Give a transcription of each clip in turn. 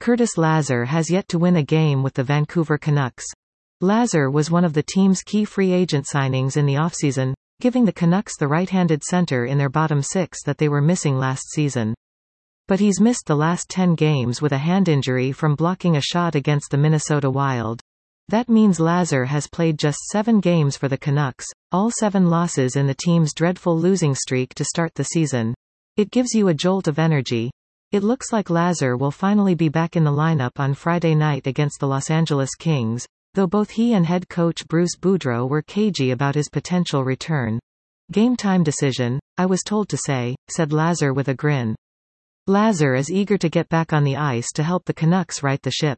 Curtis Lazar has yet to win a game with the Vancouver Canucks. Lazar was one of the team's key free agent signings in the offseason, giving the Canucks the right-handed center in their bottom six that they were missing last season. But he's missed the last 10 games with a hand injury from blocking a shot against the Minnesota Wild. That means Lazar has played just 7 games for the Canucks, all 7 losses in the team's dreadful losing streak to start the season. It gives you a jolt of energy. It looks like Lazar will finally be back in the lineup on Friday night against the Los Angeles Kings, though both he and head coach Bruce Boudreau were cagey about his potential return. Game time decision, I was told to say, said Lazar with a grin. Lazar is eager to get back on the ice to help the Canucks right the ship.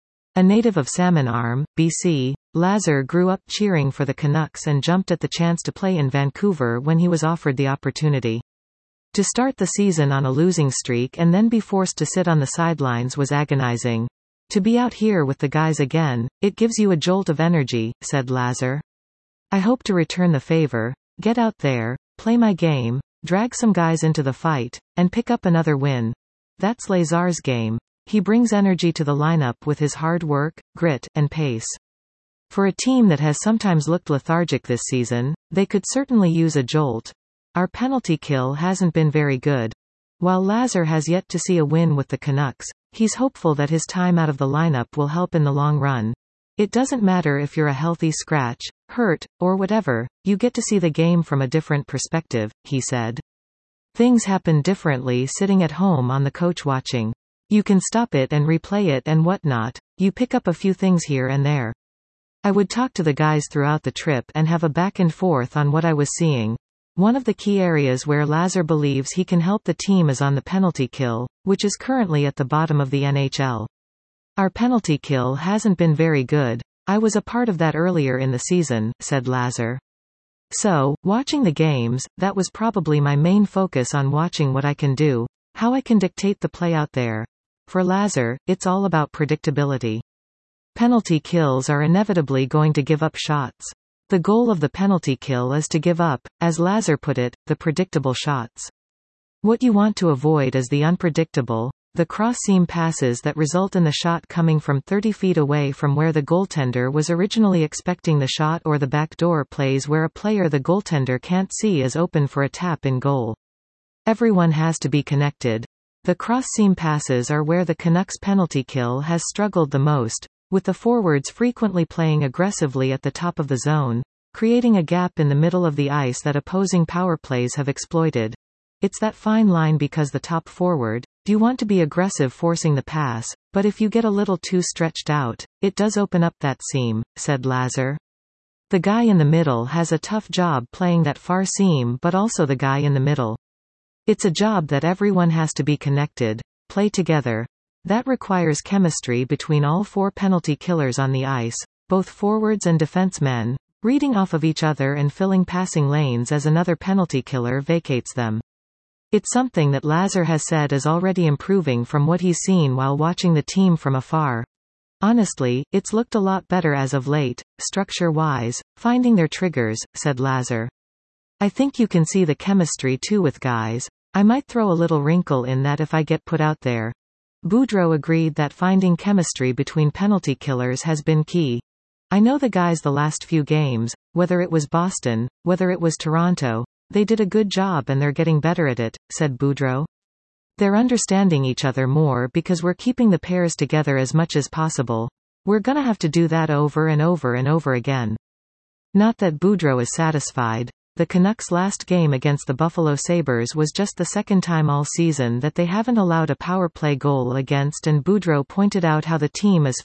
A native of Salmon Arm, BC, Lazar grew up cheering for the Canucks and jumped at the chance to play in Vancouver when he was offered the opportunity. To start the season on a losing streak and then be forced to sit on the sidelines was agonizing. To be out here with the guys again, it gives you a jolt of energy, said Lazar. I hope to return the favor, get out there, play my game, drag some guys into the fight, and pick up another win. That's Lazar's game. He brings energy to the lineup with his hard work, grit, and pace. For a team that has sometimes looked lethargic this season, they could certainly use a jolt. Our penalty kill hasn't been very good. While Lazar has yet to see a win with the Canucks, he's hopeful that his time out of the lineup will help in the long run. It doesn't matter if you're a healthy scratch, hurt, or whatever, you get to see the game from a different perspective, he said. Things happen differently sitting at home on the couch watching. You can stop it and replay it and whatnot, you pick up a few things here and there. I would talk to the guys throughout the trip and have a back and forth on what I was seeing. One of the key areas where Lazar believes he can help the team is on the penalty kill, which is currently at the bottom of the NHL. Our penalty kill hasn't been very good. I was a part of that earlier in the season, said Lazar. So, watching the games, that was probably my main focus on watching what I can do, how I can dictate the play out there. For Lazar, it's all about predictability. Penalty kills are inevitably going to give up shots. The goal of the penalty kill is to give up, as Lazar put it, the predictable shots. What you want to avoid is the unpredictable, the cross-seam passes that result in the shot coming from 30 feet away from where the goaltender was originally expecting the shot, or the backdoor plays where a player the goaltender can't see is open for a tap in goal. Everyone has to be connected. The cross-seam passes are where the Canucks penalty kill has struggled the most, with the forwards frequently playing aggressively at the top of the zone, creating a gap in the middle of the ice that opposing power plays have exploited. It's that fine line because the top forward, you want to be aggressive forcing the pass, but if you get a little too stretched out, it does open up that seam, said Lazar. The guy in the middle has a tough job playing that far seam, but also the guy in the middle. It's a job that everyone has to be connected, play together. That requires chemistry between all 4 penalty killers on the ice, both forwards and defensemen, reading off of each other and filling passing lanes as another penalty killer vacates them. It's something that Lazar has said is already improving from what he's seen while watching the team from afar. Honestly, it's looked a lot better as of late, structure-wise, finding their triggers, said Lazar. I think you can see the chemistry too with guys. I might throw a little wrinkle in that if I get put out there. Boudreau agreed that finding chemistry between penalty killers has been key. I know the guys the last few games, whether it was Boston, whether it was Toronto, they did a good job and they're getting better at it, said Boudreau. They're understanding each other more because we're keeping the pairs together as much as possible. We're gonna have to do that over and over and over again. Not that Boudreau is satisfied. The Canucks' last game against the Buffalo Sabres was just the second time all season that they haven't allowed a power play goal against, and Boudreau pointed out how the team is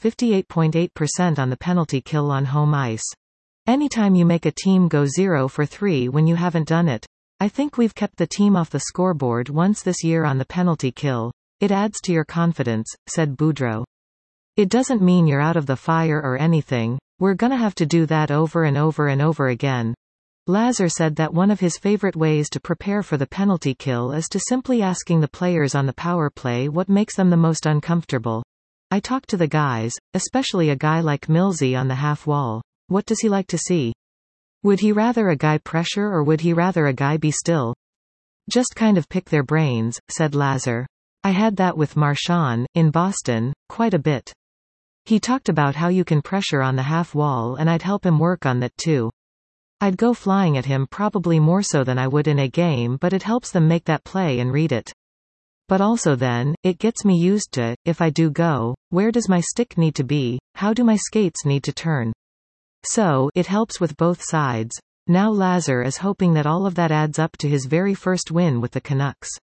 58.8% on the penalty kill on home ice. Anytime you make a team go 0 for 3 when you haven't done it. I think we've kept the team off the scoreboard once this year on the penalty kill. It adds to your confidence, said Boudreau. It doesn't mean you're out of the fire or anything. We're gonna have to do that over and over and over again. Lazar said that one of his favorite ways to prepare for the penalty kill is to simply asking the players on the power play what makes them the most uncomfortable. I talk to the guys, especially a guy like Millsy on the half wall. What does he like to see? Would he rather a guy pressure or would he rather a guy be still? Just kind of pick their brains, said Lazar. I had that with Marchand, in Boston, quite a bit. He talked about how you can pressure on the half wall, and I'd help him work on that too. I'd go flying at him, probably more so than I would in a game, but it helps them make that play and read it. But also then, it gets me used to, if I do go, where does my stick need to be, how do my skates need to turn? So, it helps with both sides. Now Lazar is hoping that all of that adds up to his very first win with the Canucks.